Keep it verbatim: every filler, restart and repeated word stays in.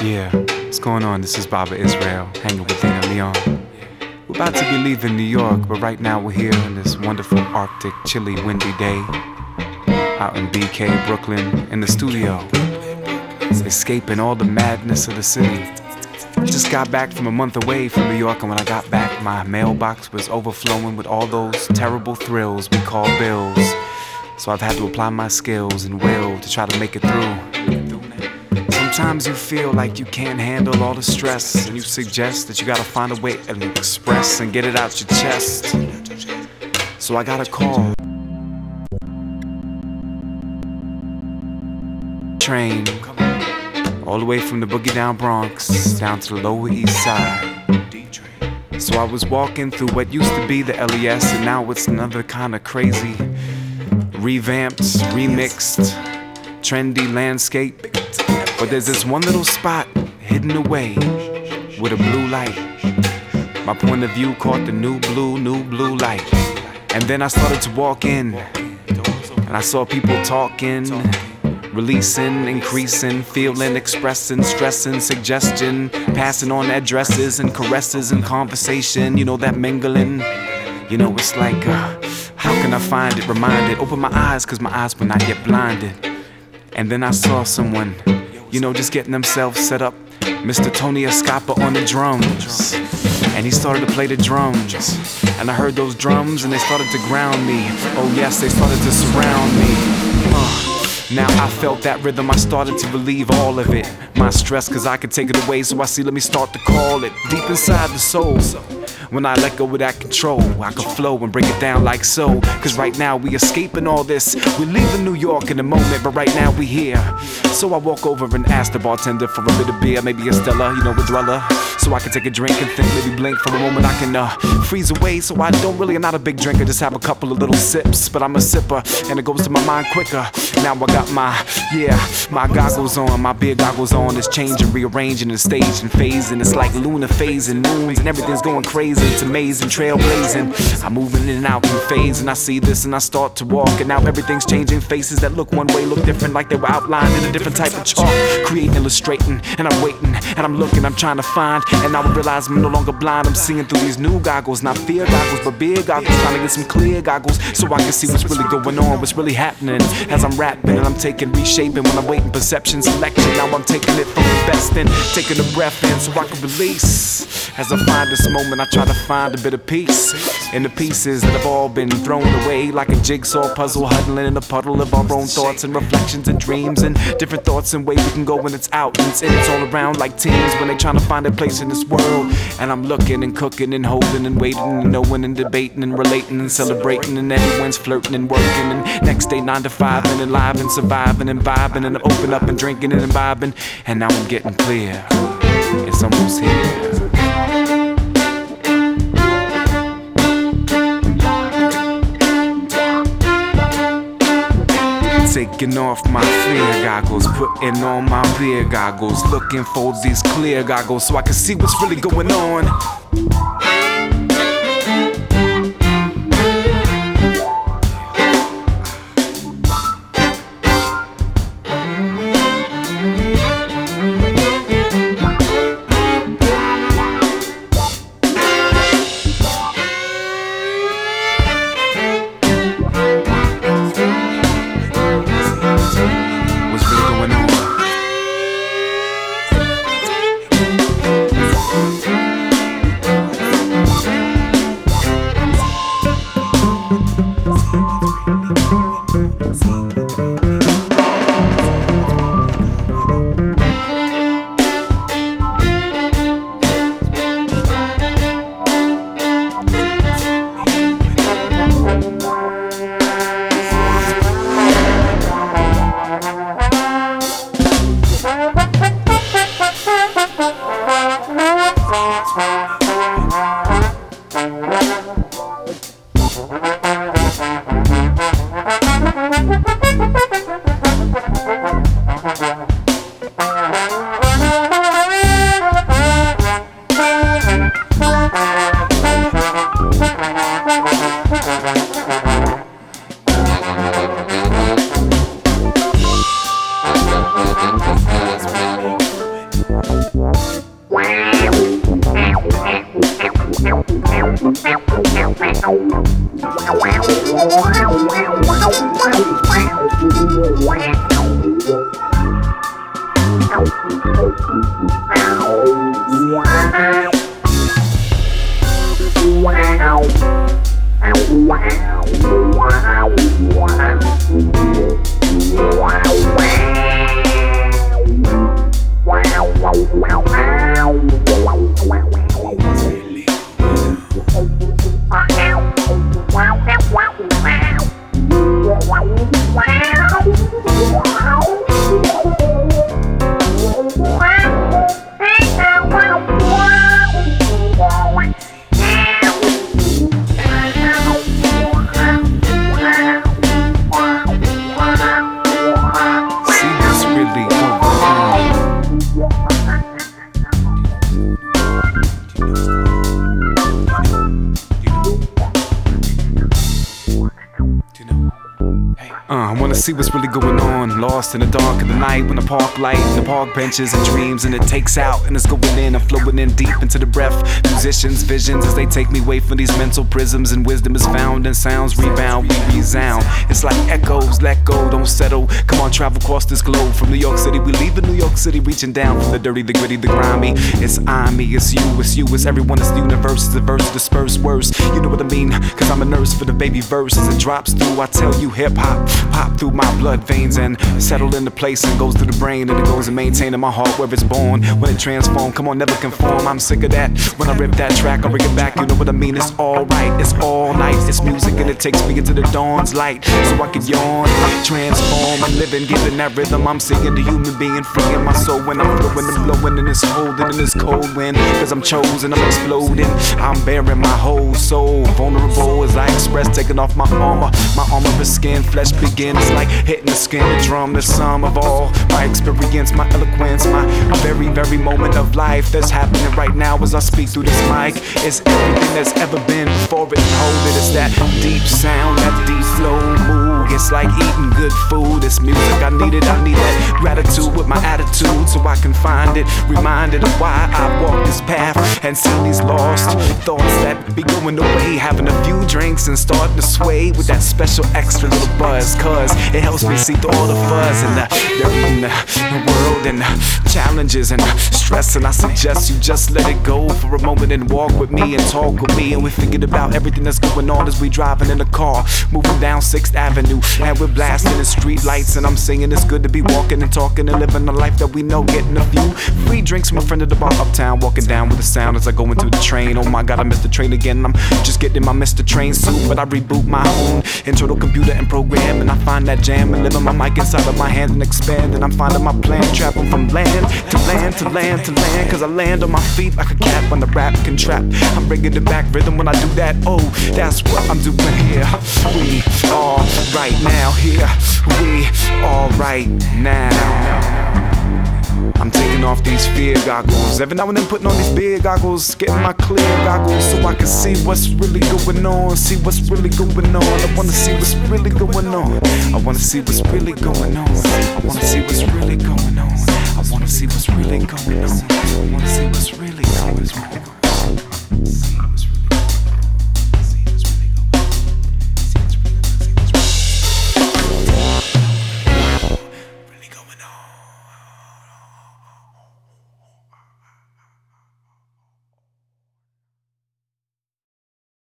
Yeah, what's going on? This is Baba Israel, hanging with Dana Leon. We're about to be leaving New York, but right now we're here in this wonderful Arctic, chilly, windy day out in B K, Brooklyn, in the studio, escaping all the madness of the city. Just got back from a month away from New York, and when I got back, my mailbox was overflowing with all those terrible thrills we call bills. So I've had to apply my skills and will to try to make it through. Sometimes you feel like you can't handle all the stress, and you suggest that you gotta find a way to express and get it out your chest. So I got a call. Train all the way from the boogie down Bronx down to the Lower East Side. So I was walking through what used to be the L E S, and now it's another kind of crazy, revamped, remixed, trendy landscape. But there's this one little spot hidden away with a blue light. My point of view caught the new blue, new blue light. And then I started to walk in, and I saw people talking, releasing, increasing, feeling, expressing, stressing, suggestion, passing on addresses and caresses and conversation. You know, that mingling. You know, it's like, uh, how can I find it, reminded, open my eyes, cause my eyes were not yet blinded. And then I saw someone, you know, just getting themselves set up, Mister Tony Escapa on the drums. And he started to play the drums, and I heard those drums and they started to ground me. Oh yes, they started to surround me. uh. Now I felt that rhythm, I started to relieve all of it, my stress, cause I could take it away. So I see, let me start to call it deep inside the soul. When I let go of that control, I can flow and break it down like so. Cause right now we escaping all this. We leaving New York in a moment, but right now we here. So I walk over and ask the bartender for a bit of beer, maybe a Stella, you know, a Dweller. So I can take a drink and think, maybe blink for a moment. I can uh, freeze away, so I don't really, I'm not a big drinker, just have a couple of little sips. But I'm a sipper, and it goes to my mind quicker. Now I got my, yeah, my goggles on, my beer goggles on. It's changing, rearranging, and staging, phasing. It's like lunar phasing, moons, and everything's going crazy. It's amazing, trailblazing. I'm moving in and out in phase, and I see this and I start to walk, and now everything's changing. Faces that look one way look different, like they were outlined in a different type of chalk. Creating, illustrating, and I'm waiting, and I'm looking, I'm trying to find, and now I realize I'm no longer blind. I'm seeing through these new goggles, not fear goggles, but beer goggles. Trying to get some clear goggles, so I can see what's really going on, what's really happening. As I'm rapping and I'm taking, reshaping, when I'm waiting, perception, selection. Now I'm taking it from the best and taking a breath in, so I can release. As I find this moment, I try to find a bit of peace in the pieces that have all been thrown away, like a jigsaw puzzle, huddling in a puddle of our own thoughts and reflections and dreams and different thoughts and ways we can go when it's out and it's in. It's all around like teens when they trying to find a place in this world. And I'm looking and cooking and holding and waiting and knowing and debating and relating and celebrating, and everyone's flirting and working, and next day nine to five and alive and surviving and vibing and open up and drinking and imbibing. And now I'm getting clear, it's almost here. Taking off my fear goggles, putting on my beer goggles, looking for these clear goggles so I can see what's really going on. Uh, I wanna see what's really going on. Lost in the dark of the night when the park light and the park benches and dreams, and it takes out and it's going in. I'm flowing in deep into the breath. Musicians, visions as they take me away from these mental prisms, and wisdom is found and sounds rebound. We resound. It's like echoes. Let go, don't settle. Come on, travel across this globe. From New York City, we leave in New York City, reaching down from the dirty, the gritty, the grimy. It's I, me, it's you, it's you, it's everyone. It's the universe. It's the verse, dispersed words. You know what I mean? Cause I'm a nurse for the baby verses. It drops through. I tell you, hip hop. Pop through my blood veins and settle into place and goes to the brain, and it goes and maintain in my heart where it's born. When it transform, come on, never conform. I'm sick of that. When I rip that track, I bring it back. You know what I mean? It's alright. It's all night. It's music and it takes me into the dawn's light, so I can yawn, transform and living, giving that rhythm. I'm singing the human being, freeing my soul when I'm flowing and blowing and it's holding in this cold wind. Cause I'm chosen, I'm exploding. I'm bearing my whole soul, vulnerable as I express, taking off my armor. My armor is skin, flesh begins like hitting the skin, the drum, the sum of all my experience, my eloquence, my very, very moment of life that's happening right now as I speak through this mic. It's everything that's ever been before it. Hold it, it's that deep sound, that deep flow move. It's like eating good food. It's music, I need it, I need that gratitude with my attitude, so I can find it, reminded of why I walk this path and see these lost thoughts that be going away. Having a few drinks and starting to sway with that special extra little buzz, cause it helps me see through all the fuzz and the dirt in the world and the challenges and the stress. And I suggest you just let it go for a moment and walk with me and talk with me, and we forget about everything that's going on as we driving in the car, moving down sixth Avenue, and we're blasting the street lights, and I'm singing it's good to be walking and talking and living the life that we know, getting a few free drinks from a friend at the bar uptown, walking down with the sound as I go into the train. Oh my god, I missed the train again. I'm just getting my Mister Train suit, but I reboot my own internal computer and program, and I find that jam and living my mic inside of my hand and expand, and I'm finding my plan, traveling from land to land to land to land, cause I land on my feet like a cat when the rap can trap. I'm bringing it back rhythm when I do that. Oh, that's what I'm doing here. We all right now here. We all right now. I'm taking off these fear goggles. Every now and then putting on these big goggles, getting my clear goggles so I can see what's really going on. See what's really going on. I wanna see what's really going on. I wanna see what's really going on. I wanna see what's really going on. I wanna see what's really going on. I wanna see what's